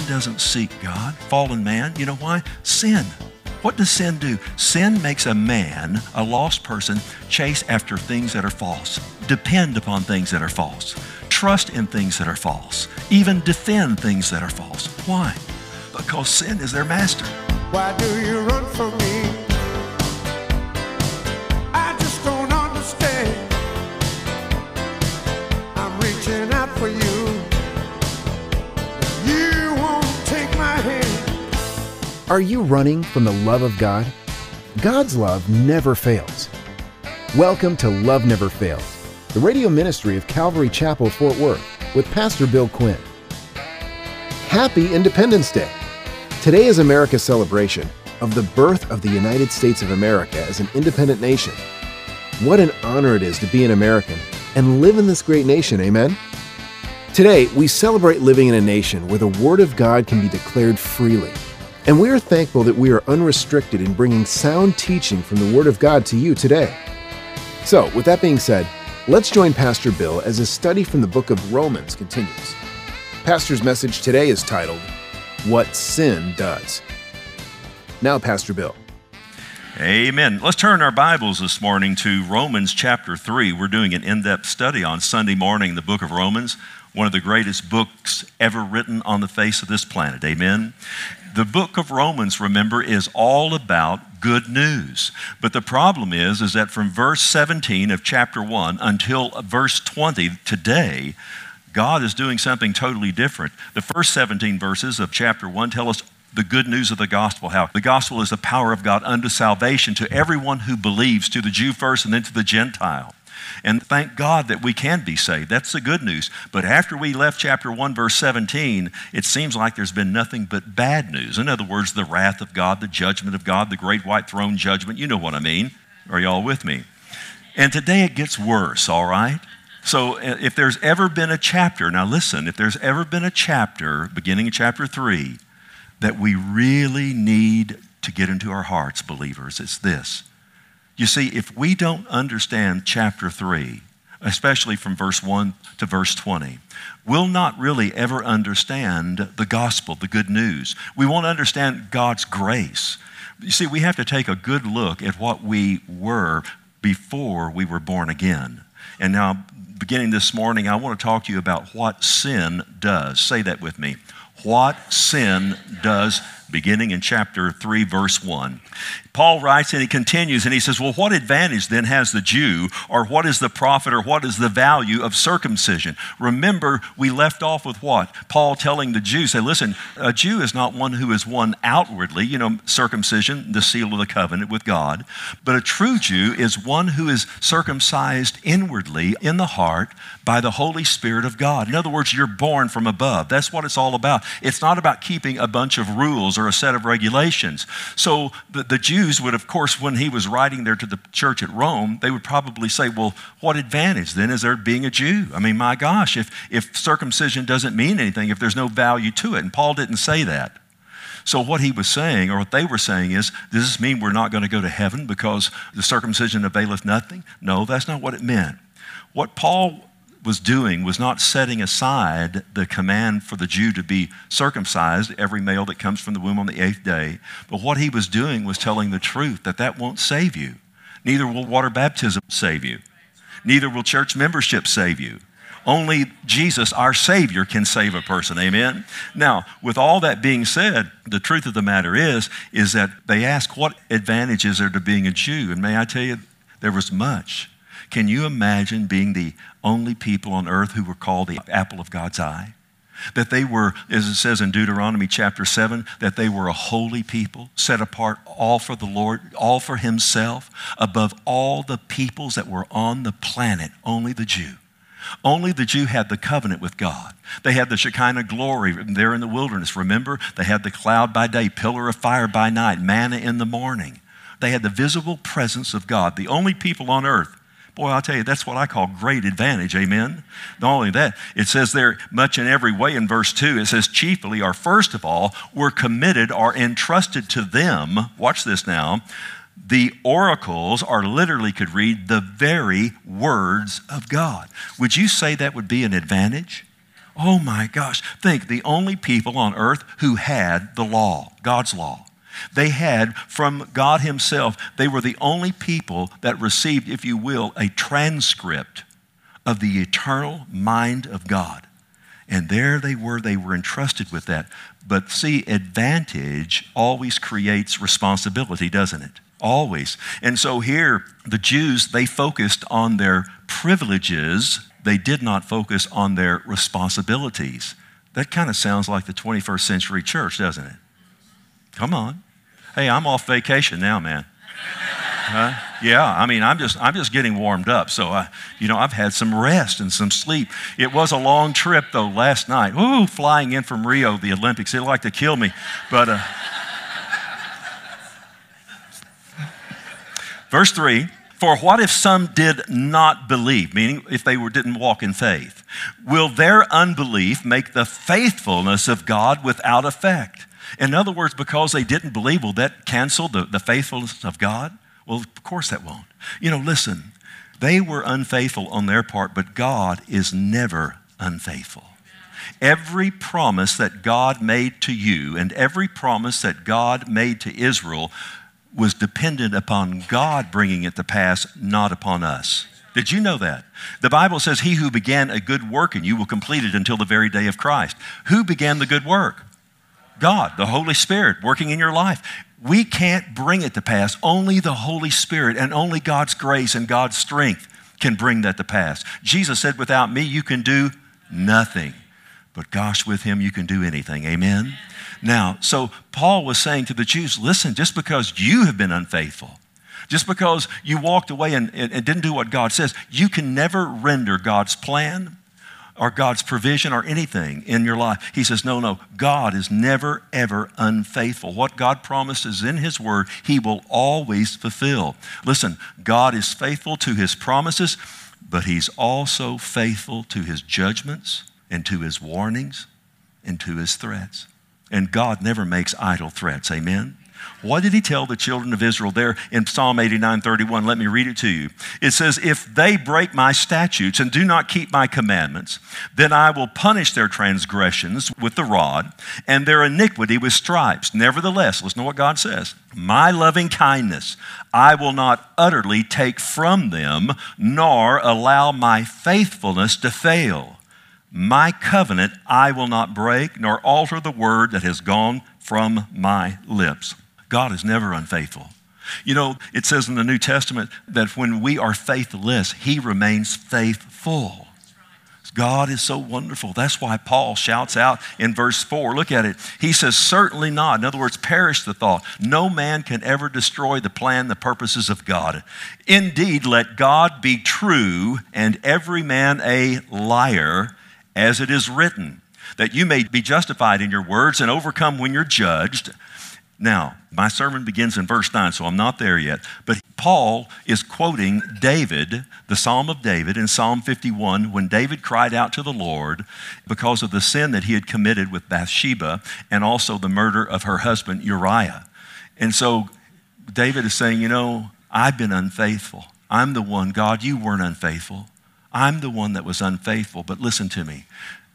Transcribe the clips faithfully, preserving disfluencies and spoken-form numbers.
doesn't seek God, fallen man. You know why? Sin. What does sin do? Sin makes a man, a lost person, chase after things that are false, depend upon things that are false, trust in things that are false, even defend things that are false. Why? Because sin is their master. Why do you run from me? I just don't understand. I'm reaching out for you. You won't take my hand. Are you running from the love of God? God's love never fails. Welcome to Love Never Fails, the radio ministry of Calvary Chapel, Fort Worth, with Pastor Bill Quinn. Happy Independence Day! Today is America's celebration of the birth of the United States of America as an independent nation. What an honor it is to be an American and live in this great nation, amen? Today, we celebrate living in a nation where the Word of God can be declared freely. And we are thankful that we are unrestricted in bringing sound teaching from the Word of God to you today. So, with that being said, let's join Pastor Bill as his study from the book of Romans continues. Pastor's message today is titled, What Sin Does. Now, Pastor Bill. Amen. Let's turn our Bibles this morning to Romans chapter three. We're doing an in-depth study on Sunday morning, the book of Romans, one of the greatest books ever written on the face of this planet. Amen. The book of Romans, remember, is all about good news. But the problem is, is that from verse seventeen of chapter one until verse twenty today, God is doing something totally different. The first seventeen verses of chapter one tell us the good news of the gospel, how the gospel is the power of God unto salvation to everyone who believes, to the Jew first and then to the Gentile. And thank God that we can be saved. That's the good news. But after we left chapter one, verse seventeen, it seems like there's been nothing but bad news. In other words, the wrath of God, the judgment of God, the great white throne judgment. You know what I mean. Are y'all with me? And today it gets worse, all right? So if there's ever been a chapter, now listen, if there's ever been a chapter, beginning in chapter three, that we really need to get into our hearts, believers, it's this. You see, if we don't understand chapter three, especially from verse one to verse twenty, we'll not really ever understand the gospel, the good news. We won't understand God's grace. You see, we have to take a good look at what we were before we were born again. And now, beginning this morning, I want to talk to you about what sin does. Say that with me. What sin does, beginning in chapter three, verse one. Paul writes and he continues and he says, well, what advantage then has the Jew, or what is the profit, or what is the value of circumcision? Remember, we left off with what? Paul telling the Jews, say, listen, a Jew is not one who is one outwardly, you know, circumcision, the seal of the covenant with God, but a true Jew is one who is circumcised inwardly in the heart by the Holy Spirit of God. In other words, you're born from above. That's what it's all about. It's not about keeping a bunch of rules or a set of regulations. So the, the Jews would, of course, when he was writing there to the church at Rome, they would probably say, well, what advantage then is there being a Jew? I mean, my gosh, if, if circumcision doesn't mean anything, if there's no value to it, and Paul didn't say that. So what he was saying, or what they were saying is, does this mean we're not going to go to heaven because the circumcision availeth nothing? No, that's not what it meant. What Paul was doing was not setting aside the command for the Jew to be circumcised, every male that comes from the womb on the eighth day. But what he was doing was telling the truth, that that won't save you. Neither will water baptism save you. Neither will church membership save you. Only Jesus, our Savior, can save a person, amen? Now, with all that being said, the truth of the matter is, is that they ask, what advantage is there to being a Jew? And may I tell you, there was much. Can you imagine being the only people on earth who were called the apple of God's eye? That they were, as it says in Deuteronomy chapter seven, that they were a holy people, set apart all for the Lord, all for himself, above all the peoples that were on the planet, only the Jew. Only the Jew had the covenant with God. They had the Shekinah glory there in the wilderness. Remember, they had the cloud by day, pillar of fire by night, manna in the morning. They had the visible presence of God, the only people on earth. Boy, I'll tell you, that's what I call great advantage, amen? Not only that, it says there much in every way in verse two, it says chiefly, or first of all, were committed or entrusted to them, watch this now, the oracles, or literally could read, the very words of God. Would you say that would be an advantage? Oh my gosh. Think, the only people on earth who had the law, God's law. They had from God himself, they were the only people that received, if you will, a transcript of the eternal mind of God. And there they were, they were entrusted with that. But see, advantage always creates responsibility, doesn't it? Always. And so here, the Jews, they focused on their privileges. They did not focus on their responsibilities. That kind of sounds like the twenty-first century church, doesn't it? Come on. Hey, I'm off vacation now, man. Huh? Yeah, I mean, I'm just I'm just getting warmed up. So, I, you know, I've had some rest and some sleep. It was a long trip, though, last night. Ooh, flying in from Rio, the Olympics. It'd like to kill me. But uh, verse three, for what if some did not believe, meaning if they were, didn't walk in faith? Will their unbelief make the faithfulness of God without effect? In other words, because they didn't believe, will that cancel the, the faithfulness of God? Well, of course that won't. You know, listen, they were unfaithful on their part, but God is never unfaithful. Every promise that God made to you and every promise that God made to Israel was dependent upon God bringing it to pass, not upon us. Did you know that? The Bible says, he who began a good work in you will complete it until the very day of Christ. Who began the good work? God, the Holy Spirit working in your life. We can't bring it to pass. Only the Holy Spirit and only God's grace and God's strength can bring that to pass. Jesus said, without me, you can do nothing. But gosh, with him, you can do anything. Amen? Now, so Paul was saying to the Jews, listen, just because you have been unfaithful, just because you walked away and, and, and didn't do what God says, you can never render God's plan or God's provision or anything in your life. He says, no, no, God is never, ever unfaithful. What God promises in his word, he will always fulfill. Listen, God is faithful to his promises, but he's also faithful to his judgments and to his warnings and to his threats. And God never makes idle threats. Amen? What did he tell the children of Israel there in Psalm eighty-nine thirty-one? Let me read it to you. It says, if they break my statutes and do not keep my commandments, then I will punish their transgressions with the rod and their iniquity with stripes. Nevertheless, listen to what God says. My loving kindness I will not utterly take from them, nor allow my faithfulness to fail. My covenant I will not break, nor alter the word that has gone from my lips. God is never unfaithful. You know, it says in the New Testament that when we are faithless, he remains faithful. God is so wonderful. That's why Paul shouts out in verse four. Look at it. He says, certainly not. In other words, perish the thought. No man can ever destroy the plan, the purposes of God. Indeed, let God be true and every man a liar, as it is written, that you may be justified in your words and overcome when you're judged. Now, my sermon begins in verse nine, so I'm not there yet. But Paul is quoting David, the Psalm of David in Psalm fifty-one, when David cried out to the Lord because of the sin that he had committed with Bathsheba and also the murder of her husband Uriah. And so David is saying, you know, I've been unfaithful. I'm the one, God, you weren't unfaithful. I'm the one that was unfaithful. But listen to me.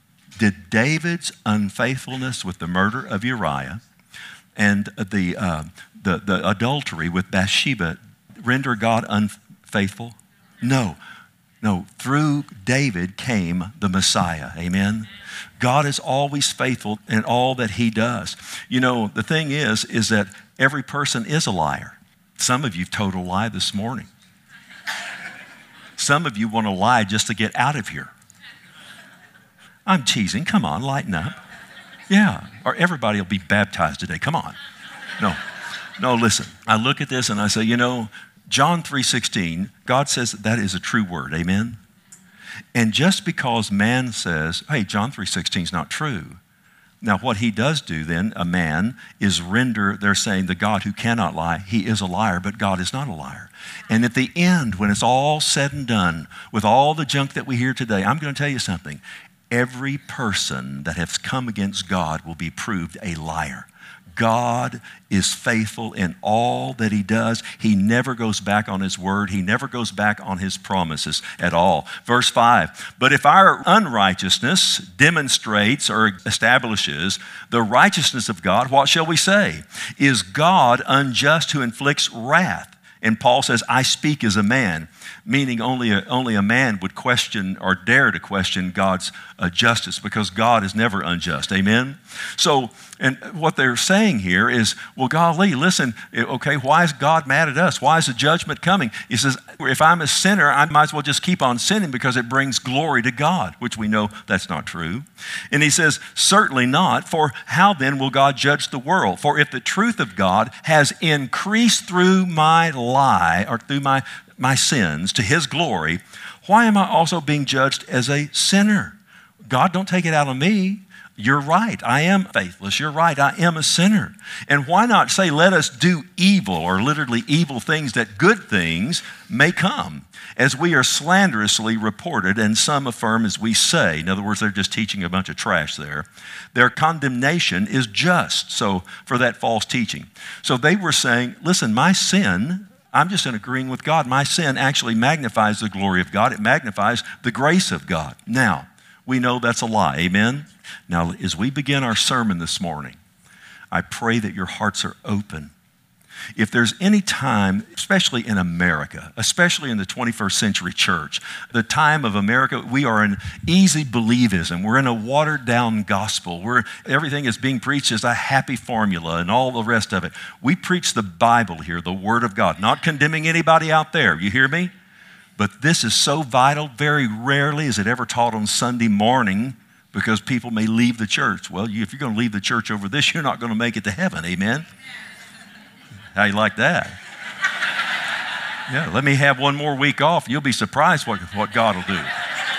Did David's unfaithfulness with the murder of Uriah and the, uh, the, the adultery with Bathsheba render God unfaithful? No. No. Through David came the Messiah. Amen? God is always faithful in all that he does. You know, the thing is, is that every person is a liar. Some of you told a lie this morning. Some of you want to lie just to get out of here. I'm teasing. Come on, lighten up. Yeah, or everybody will be baptized today. Come on. No, no, listen. I look at this and I say, you know, John three sixteen, God says that, that is a true word. Amen? And just because man says, hey, John three sixteen is not true. Now, what he does do then, a man, is render, they're saying the God who cannot lie, he is a liar, but God is not a liar. And at the end, when it's all said and done, with all the junk that we hear today, I'm going to tell you something. every person that has come against God will be proved a liar. God is faithful in all that he does. He never goes back on his word. He never goes back on his promises at all. Verse five, but if our unrighteousness demonstrates or establishes the righteousness of God, what shall we say? Is God unjust who inflicts wrath? And Paul says, I speak as a man, meaning only a, only a man would question or dare to question God's uh, justice, because God is never unjust. Amen? So, and what they're saying here is, well, golly, listen, okay, why is God mad at us? Why is the judgment coming? He says, if I'm a sinner, I might as well just keep on sinning because it brings glory to God, which we know that's not true. And he says, certainly not, for how then will God judge the world? For if the truth of God has increased through my lie or through my, my sins to his glory, why am I also being judged as a sinner? God, don't take it out on me. You're right. I am faithless. You're right. I am a sinner. And why not say, let us do evil, or literally evil things, that good things may come, as we are slanderously reported, and some affirm as we say. In other words, they're just teaching a bunch of trash there. Their condemnation is just, so for that false teaching. So they were saying, listen, my sin, I'm just in agreeing with God. My sin actually magnifies the glory of God. It magnifies the grace of God. Now, we know that's a lie. Amen? Now, as we begin our sermon this morning, I pray that your hearts are open. If there's any time, especially in America, especially in the twenty-first century church, the time of America, we are in easy believism. We're in a watered-down gospel. We're, everything is being preached as a happy formula and all the rest of it. We preach the Bible here, the Word of God, not condemning anybody out there. You hear me? But this is so vital. Very rarely is it ever taught on Sunday morning, because people may leave the church. Well, you, if you're going to leave the church over this, you're not going to make it to heaven. Amen? How you like that? Yeah, let me have one more week off. You'll be surprised what, what God will do.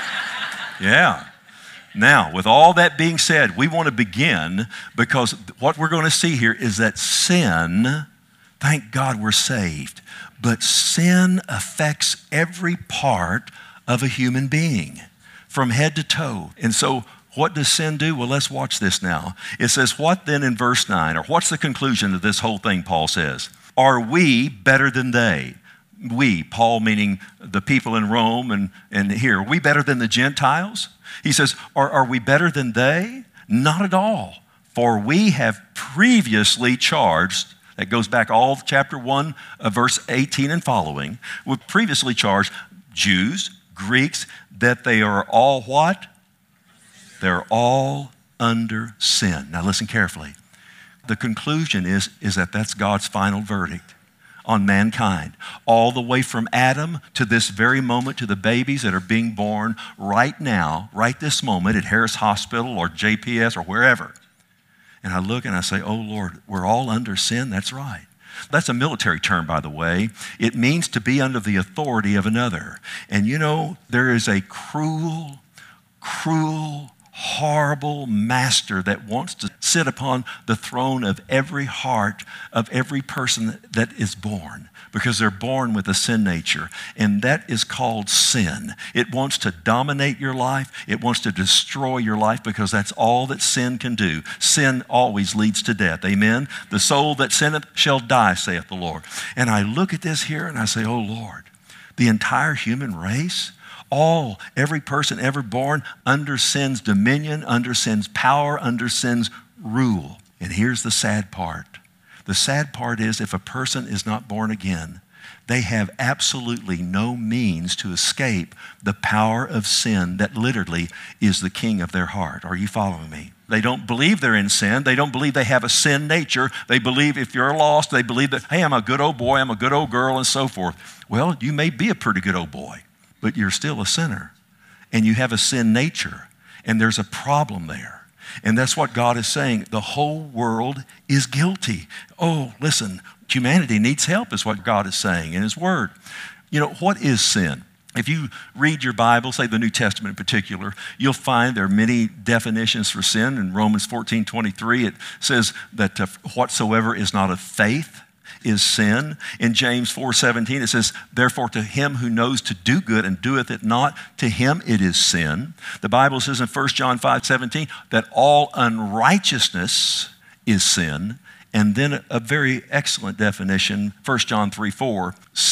Yeah. Now, with all that being said, we want to begin, because what we're going to see here is that sin, thank God we're saved, but sin affects every part of a human being from head to toe. And so what does sin do? Well, let's watch this now. It says, what then in verse nine, or what's the conclusion of this whole thing, Paul says? Are we better than they? We, Paul meaning the people in Rome and, and here, are we better than the Gentiles? He says, are, are we better than they? Not at all. For we have previously charged, that goes back all of chapter one, uh, verse eighteen and following, we've previously charged Jews, Greeks, that they are all what? They're all under sin. Now listen carefully. The conclusion is, is that that's God's final verdict on mankind. All the way from Adam to this very moment, to the babies that are being born right now, right this moment at Harris Hospital or J P S or wherever. And I look and I say, oh Lord, we're all under sin? That's right. That's a military term, by the way. It means to be under the authority of another. And you know, there is a cruel, cruel, horrible master that wants to sit upon the throne of every heart of every person that is born, because they're born with a sin nature, and that is called sin. It wants to dominate your life. It wants to destroy your life, because that's all that sin can do. Sin always leads to death. Amen? The soul that sinneth shall die, saith the Lord. And I look at this here and I say, oh Lord, the entire human race, all, every person ever born under sin's dominion, under sin's power, under sin's rule. And here's the sad part. The sad part is, if a person is not born again, they have absolutely no means to escape the power of sin that literally is the king of their heart. Are you following me? They don't believe they're in sin. They don't believe they have a sin nature. They believe if you're lost, they believe that, hey, I'm a good old boy, I'm a good old girl, and so forth. Well, you may be a pretty good old boy, but you're still a sinner, and you have a sin nature, and there's a problem there. And that's what God is saying. The whole world is guilty. Oh, listen, humanity needs help is what God is saying in his word. You know, what is sin? If you read your Bible, say the New Testament in particular, you'll find there are many definitions for sin. In Romans fourteen twenty-three, it says that uh, whatsoever is not of faith. is sin. In James four seventeen, it says, therefore to him who knows to do good and doeth it not, to him it is sin. The Bible says in First John five seventeen that all unrighteousness is sin. And then a very excellent definition, First John three four,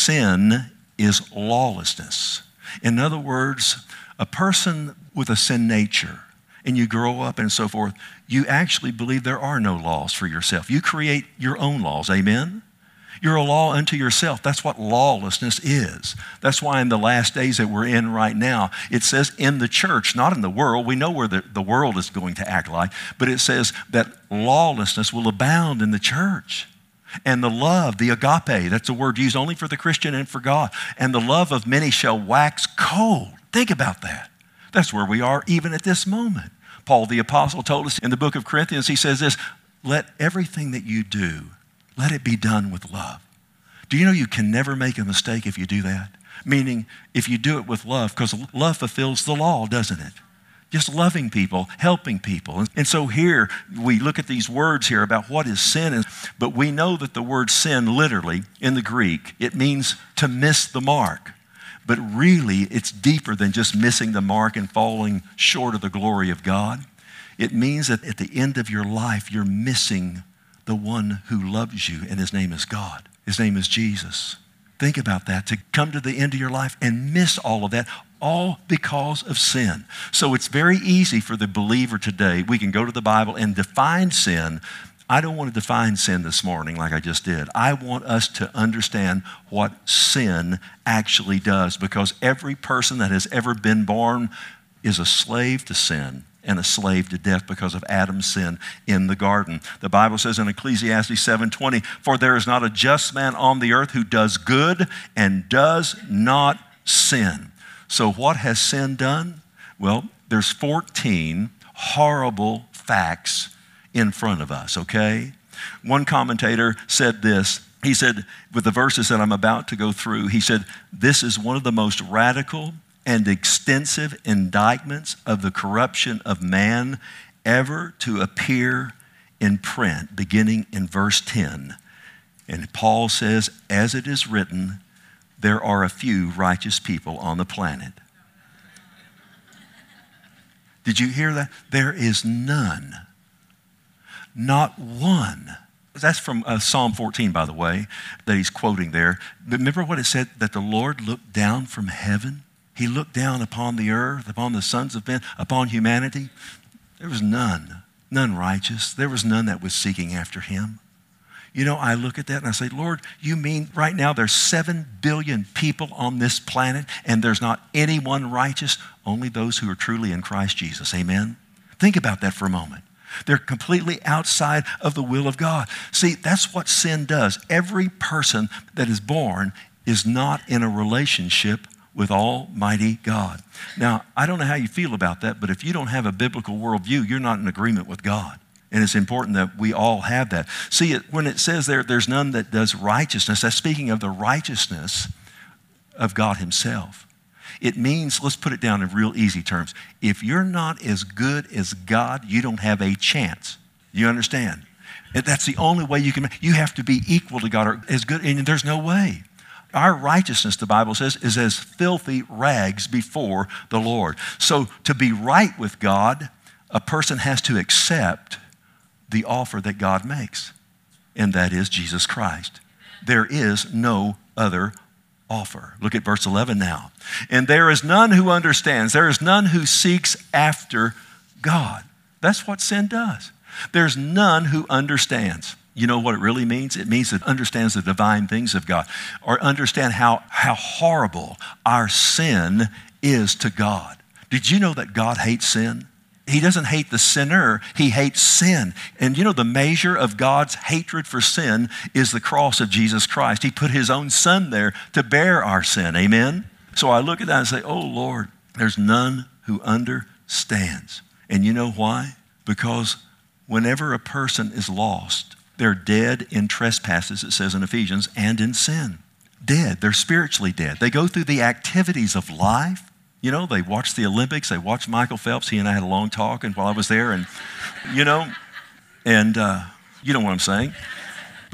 sin is lawlessness. In other words, a person with a sin nature, and you grow up and so forth, you actually believe there are no laws for yourself. You create your own laws, amen? You're a law unto yourself. That's what lawlessness is. That's why in the last days that we're in right now, it says in the church, not in the world. We know where the, the world is going to act like, but it says that lawlessness will abound in the church. And the love, the agape, that's a word used only for the Christian and for God. And the love of many shall wax cold. Think about that. That's where we are even at this moment. Paul the apostle told us in the book of Corinthians, he says this, let everything that you do, let it be done with love. Do you know you can never make a mistake if you do that? Meaning, if you do it with love, because love fulfills the law, doesn't it? Just loving people, helping people. And so here, we look at these words here about what is sin, but we know that the word sin literally, in the Greek, it means to miss the mark. But really, it's deeper than just missing the mark and falling short of the glory of God. It means that at the end of your life, you're missing the one who loves you, and his name is God. His name is Jesus. Think about that, to come to the end of your life and miss all of that, all because of sin. So it's very easy for the believer today. We can go to the Bible and define sin. I don't want to define sin this morning like I just did. I want us to understand what sin actually does, because every person that has ever been born is a slave to sin and a slave to death because of Adam's sin in the garden. The Bible says in Ecclesiastes seven twenty, for there is not a just man on the earth who does good and does not sin. So what has sin done? Well, there's fourteen horrible facts in front of us, okay? One commentator said this. He said, with the verses that I'm about to go through, he said, this is one of the most radical and extensive indictments of the corruption of man ever to appear in print, beginning in verse ten. And Paul says, as it is written, there are a few righteous people on the planet. Did you hear that? There is none. Not one. That's from uh, Psalm fourteen, by the way, that he's quoting there. Remember what it said, that the Lord looked down from heaven? He looked down upon the earth, upon the sons of men, upon humanity. There was none, none righteous. There was none that was seeking after him. You know, I look at that and I say, Lord, you mean right now there's seven billion people on this planet and there's not anyone righteous? Only those who are truly in Christ Jesus. Amen? Think about that for a moment. They're completely outside of the will of God. See, that's what sin does. Every person that is born is not in a relationship with Almighty God. Now, I don't know how you feel about that, but if you don't have a biblical worldview, you're not in agreement with God. And it's important that we all have that. See, it, when it says there, there's none that does righteousness, that's speaking of the righteousness of God himself. It means, let's put it down in real easy terms. If you're not as good as God, you don't have a chance. You understand? That's the only way you can, you have to be equal to God or as good, and there's no way. Our righteousness, the Bible says, is as filthy rags before the Lord. So to be right with God, a person has to accept the offer that God makes, and that is Jesus Christ. There is no other offer. Look at verse eleven now. And there is none who understands. There is none who seeks after God. That's what sin does. There's none who understands. You know what it really means? It means it understands the divine things of God, or understand how, how horrible our sin is to God. Did you know that God hates sin? He doesn't hate the sinner, he hates sin. And you know the measure of God's hatred for sin is the cross of Jesus Christ. He put his own son there to bear our sin, amen? So I look at that and say, oh Lord, there's none who understands. And you know why? Because whenever a person is lost, they're dead in trespasses, it says in Ephesians, and in sin. Dead, they're spiritually dead. They go through the activities of life. You know, they watch the Olympics, they watch Michael Phelps. He and I had a long talk and while I was there, and, you know, and uh, you know what I'm saying.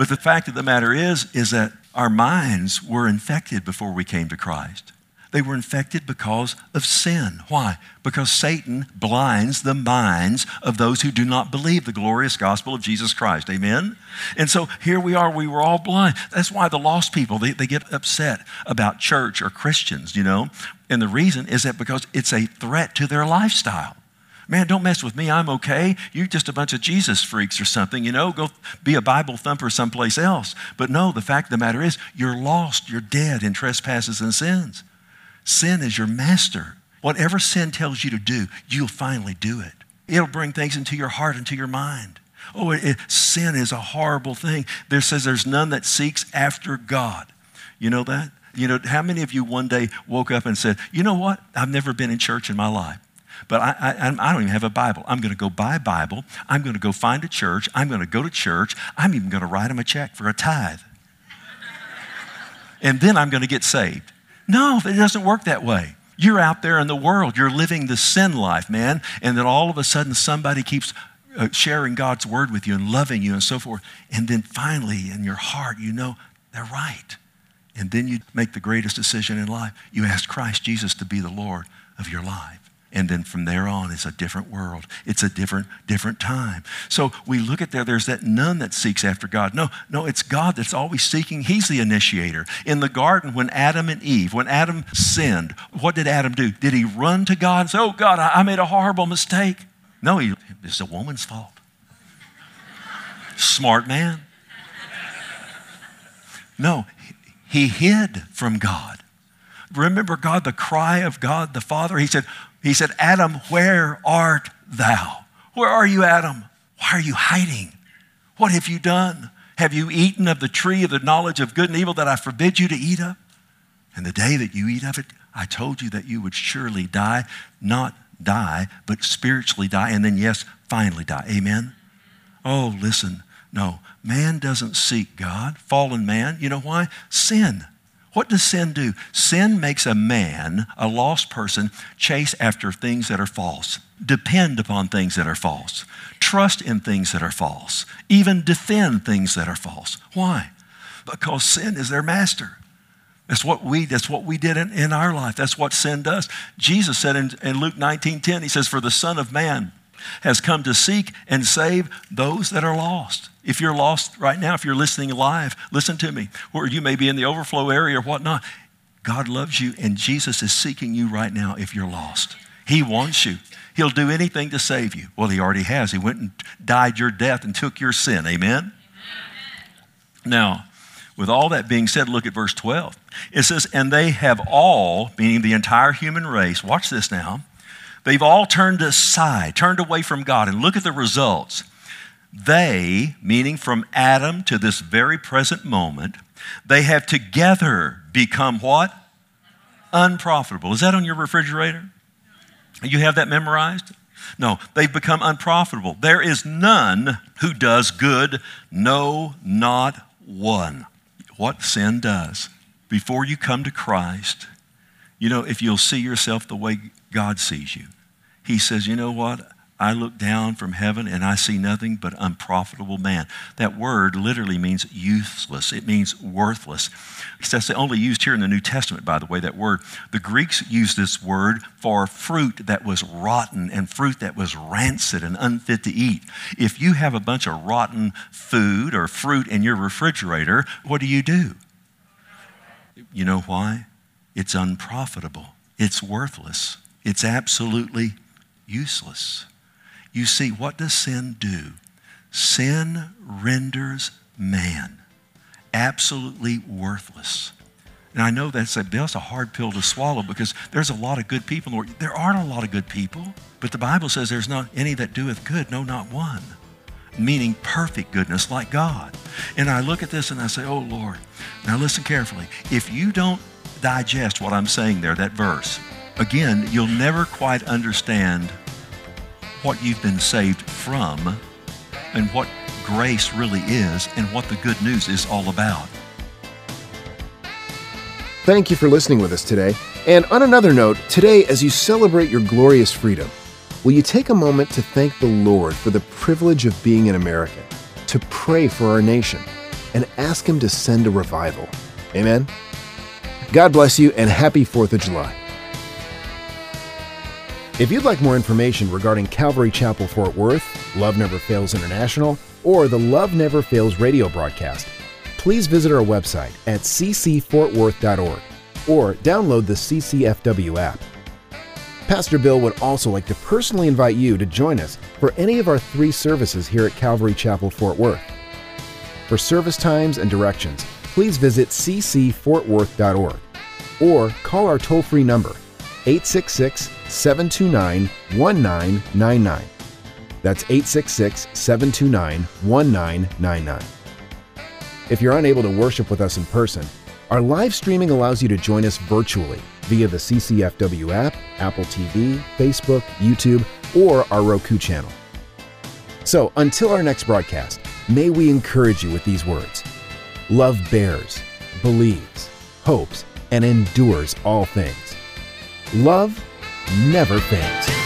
But the fact of the matter is, is that our minds were infected before we came to Christ. They were infected because of sin. Why? Because Satan blinds the minds of those who do not believe the glorious gospel of Jesus Christ. Amen? And so here we are, we were all blind. That's why the lost people, they, they get upset about church or Christians, you know. And the reason is that because it's a threat to their lifestyle. Man, don't mess with me, I'm okay. You're just a bunch of Jesus freaks or something, you know. Go be a Bible thumper someplace else. But no, the fact of the matter is, you're lost, you're dead in trespasses and sins. Sin is your master. Whatever sin tells you to do, you'll finally do it. It'll bring things into your heart, into your mind. Oh, it, it, sin is a horrible thing. There says there's none that seeks after God. You know that? You know, how many of you one day woke up and said, you know what? I've never been in church in my life. But I, I, I don't even have a Bible. I'm going to go buy a Bible. I'm going to go find a church. I'm going to go to church. I'm even going to write them a check for a tithe. And then I'm going to get saved. No, it doesn't work that way. You're out there in the world. You're living the sin life, man. And then all of a sudden somebody keeps uh, sharing God's word with you and loving you and so forth. And then finally in your heart, you know, they're right. And then you make the greatest decision in life. You ask Christ Jesus to be the Lord of your life. And then from there on, it's a different world. It's a different, different time. So we look at there, there's that none that seeks after God. No, no, it's God that's always seeking. He's the initiator. In the garden, when Adam and Eve, when Adam sinned, what did Adam do? Did he run to God and say, oh God, I made a horrible mistake? No, he, it's a woman's fault. Smart man. No, he hid from God. Remember God, the cry of God the Father? He said, He said, Adam, where art thou? Where are you, Adam? Why are you hiding? What have you done? Have you eaten of the tree of the knowledge of good and evil that I forbid you to eat of? And the day that you eat of it, I told you that you would surely die, not die, but spiritually die, and then, yes, finally die. Amen? Oh, listen, no, man doesn't seek God, fallen man. You know why? Sin. What does sin do? Sin makes a man, a lost person, chase after things that are false, depend upon things that are false, trust in things that are false, even defend things that are false. Why? Because sin is their master. That's what we, that's what we did in, in our life. That's what sin does. Jesus said in, in Luke nineteen ten, he says, for the Son of Man has come to seek and save those that are lost. If you're lost right now, if you're listening live, listen to me. Or you may be in the overflow area or whatnot. God loves you and Jesus is seeking you right now if you're lost. He wants you. He'll do anything to save you. Well, he already has. He went and died your death and took your sin. Amen? Amen. Now, with all that being said, look at verse twelve. It says, and they have all, meaning the entire human race, watch this now, they've all turned aside, turned away from God, and look at the results. They, meaning from Adam to this very present moment, they have together become what? Unprofitable. Is that on your refrigerator? You have that memorized? No, they've become unprofitable. There is none who does good, no, not one. What sin does. Before you come to Christ, you know, if you'll see yourself the way God sees you, he says, you know what? I look down from heaven and I see nothing but unprofitable man. That word literally means useless. It means worthless. That's only used here in the New Testament, by the way, that word. The Greeks used this word for fruit that was rotten and fruit that was rancid and unfit to eat. If you have a bunch of rotten food or fruit in your refrigerator, what do you do? You know why? It's unprofitable. It's worthless. It's absolutely useless. You see, what does sin do? Sin renders man absolutely worthless. And I know that's a, that's a hard pill to swallow because there's a lot of good people in the world. There aren't a lot of good people, but the Bible says there's not any that doeth good, no, not one. Meaning perfect goodness like God. And I look at this and I say, oh Lord, now listen carefully. If you don't digest what I'm saying there, that verse, again, you'll never quite understand what you've been saved from and what grace really is and what the good news is all about. Thank you for listening with us today. And on another note, today as you celebrate your glorious freedom, will you take a moment to thank the Lord for the privilege of being an American, to pray for our nation, and ask Him to send a revival. Amen? God bless you, and happy fourth of July. If you'd like more information regarding Calvary Chapel Fort Worth, Love Never Fails International, or the Love Never Fails radio broadcast, please visit our website at c c fort worth dot org or download the C C F W app. Pastor Bill would also like to personally invite you to join us for any of our three services here at Calvary Chapel Fort Worth. For service times and directions, please visit c c fort worth dot org or call our toll-free number eight six six, seven two nine, one nine nine nine. That's eight six six, seven two nine, one nine nine nine. If you're unable to worship with us in person, our live streaming allows you to join us virtually via the C C F W app, Apple T V, Facebook, YouTube, or our Roku channel. So until our next broadcast, may we encourage you with these words: love bears, believes, hopes, and endures all things. Love never fails.